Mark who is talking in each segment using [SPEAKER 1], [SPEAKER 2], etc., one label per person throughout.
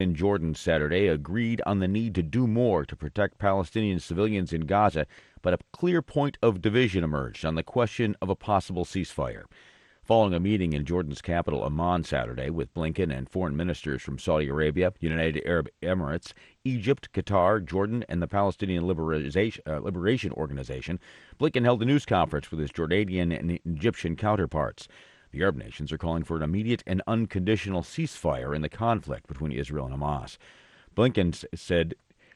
[SPEAKER 1] in Jordan Saturday agreed on the need to do more to protect Palestinian civilians in Gaza, but a clear point of division emerged on the question of a possible ceasefire. Following a meeting in Jordan's capital Amman Saturday with Blinken and foreign ministers from Saudi Arabia, United Arab Emirates, Egypt, Qatar, Jordan, and the Palestinian Liberation Organization, Blinken held a news conference with his Jordanian and Egyptian counterparts. The Arab nations are calling for an immediate and unconditional ceasefire in the conflict between Israel and Hamas. Blinken said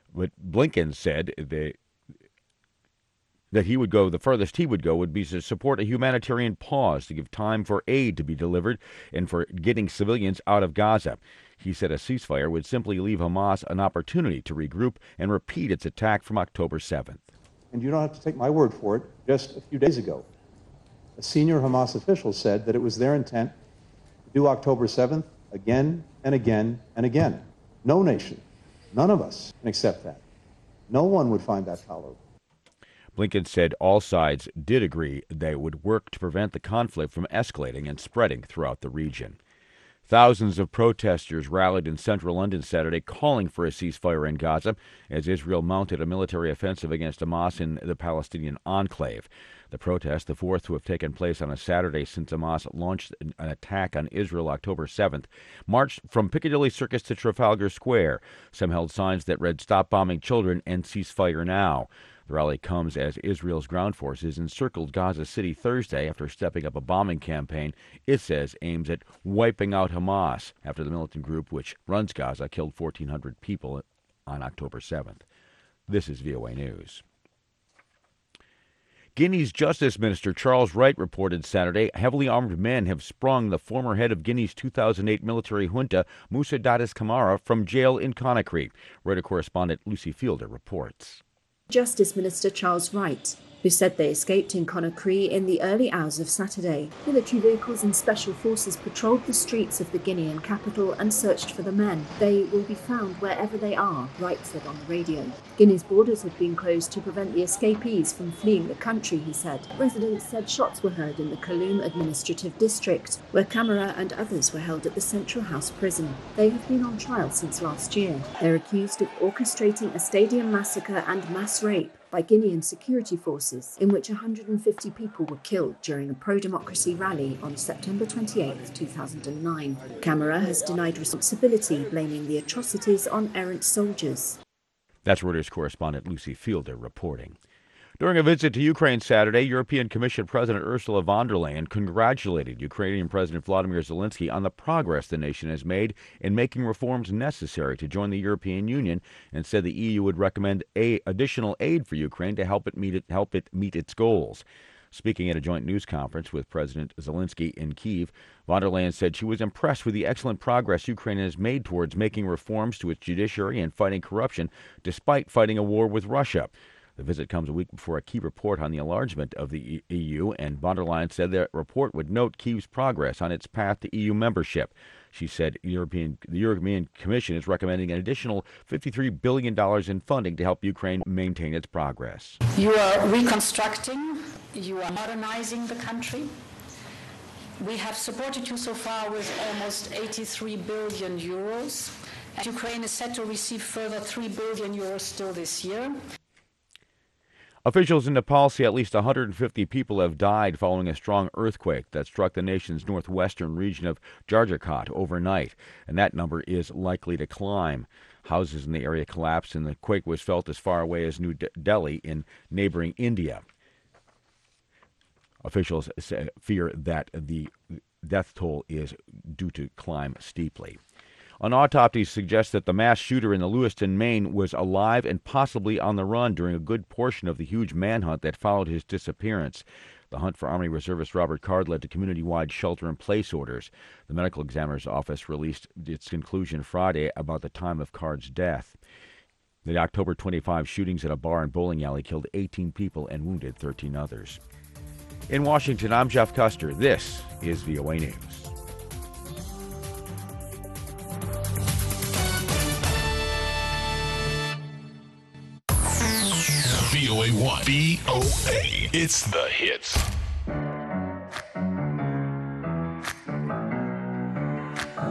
[SPEAKER 1] that he would go, the furthest he would go would be to support a humanitarian pause to give time for aid to be delivered and for getting civilians out of Gaza. He said a ceasefire would simply leave Hamas an opportunity to regroup and repeat its attack from October 7th.
[SPEAKER 2] And you don't have to take my word for it. Just a few days ago, a senior Hamas official said that it was their intent to do October 7th again and again and again. No nation, none of us can accept that. No one would find that tolerable.
[SPEAKER 1] Blinken said all sides did agree they would work to prevent the conflict from escalating and spreading throughout the region. Thousands of protesters rallied in central London Saturday calling for a ceasefire in Gaza as Israel mounted a military offensive against Hamas in the Palestinian enclave. The protest, the fourth to have taken place on a Saturday since Hamas launched an attack on Israel October 7th, marched from Piccadilly Circus to Trafalgar Square. Some held signs that read, "Stop bombing children" and "Ceasefire now." The rally comes as Israel's ground forces encircled Gaza City Thursday after stepping up a bombing campaign it says aims at wiping out Hamas after the militant group which runs Gaza killed 1,400 people on October 7th. This is VOA News. Guinea's Justice Minister Charles Wright reported Saturday heavily armed men have sprung the former head of Guinea's 2008 military junta, Moussa Dadis Camara, from jail in Conakry. Reuters correspondent Lucy Fielder reports.
[SPEAKER 3] Justice Minister Charles Wright, who said they escaped in Conakry in the early hours of Saturday. Military vehicles and special forces patrolled the streets of the Guinean capital and searched for the men. They will be found wherever they are, Wright said on the radio. Guinea's borders had been closed to prevent the escapees from fleeing the country, he said. Residents said shots were heard in the Kaloum administrative district, where Camara and others were held at the Central House prison. They have been on trial since last year. They're accused of orchestrating a stadium massacre and mass rape by Guinean security forces, in which 150 people were killed during a pro-democracy rally on September 28, 2009. Camara has denied responsibility, blaming the atrocities on errant soldiers.
[SPEAKER 1] That's Reuters correspondent Lucy Fielder reporting. During a visit to Ukraine Saturday, European Commission President Ursula von der Leyen congratulated Ukrainian President Vladimir Zelensky on the progress the nation has made in making reforms necessary to join the European Union and said the EU would recommend additional aid for Ukraine to help it meet its goals. Speaking at a joint news conference with President Zelensky in Kyiv, von der Leyen said she was impressed with the excellent progress Ukraine has made towards making reforms to its judiciary and fighting corruption, despite fighting a war with Russia. The visit comes a week before a key report on the enlargement of the EU, and von der Leyen said that report would note Kyiv's progress on its path to EU membership. She said the European Commission is recommending an additional $53 billion in funding to help Ukraine maintain its progress.
[SPEAKER 4] You are reconstructing, you are modernizing the country. We have supported you so far with almost 83 billion euros. And Ukraine is set to receive further 3 billion euros still this year.
[SPEAKER 1] Officials in Nepal say at least 150 people have died following a strong earthquake that struck the nation's northwestern region of Jharkhand overnight, and that number is likely to climb. Houses in the area collapsed, and the quake was felt as far away as New Delhi in neighboring India. Officials fear that the death toll is due to climb steeply. An autopsy suggests that the mass shooter in the Lewiston, Maine, was alive and possibly on the run during a good portion of the huge manhunt that followed his disappearance. The hunt for Army Reservist Robert Card led to community-wide shelter-in-place orders. The medical examiner's office released its conclusion Friday about the time of Card's death. The October 25 shootings at a bar and bowling alley killed 18 people and wounded 13 others. In Washington, I'm Jeff Custer. This is VOA News.
[SPEAKER 5] VOA1. VOA. It's the hits.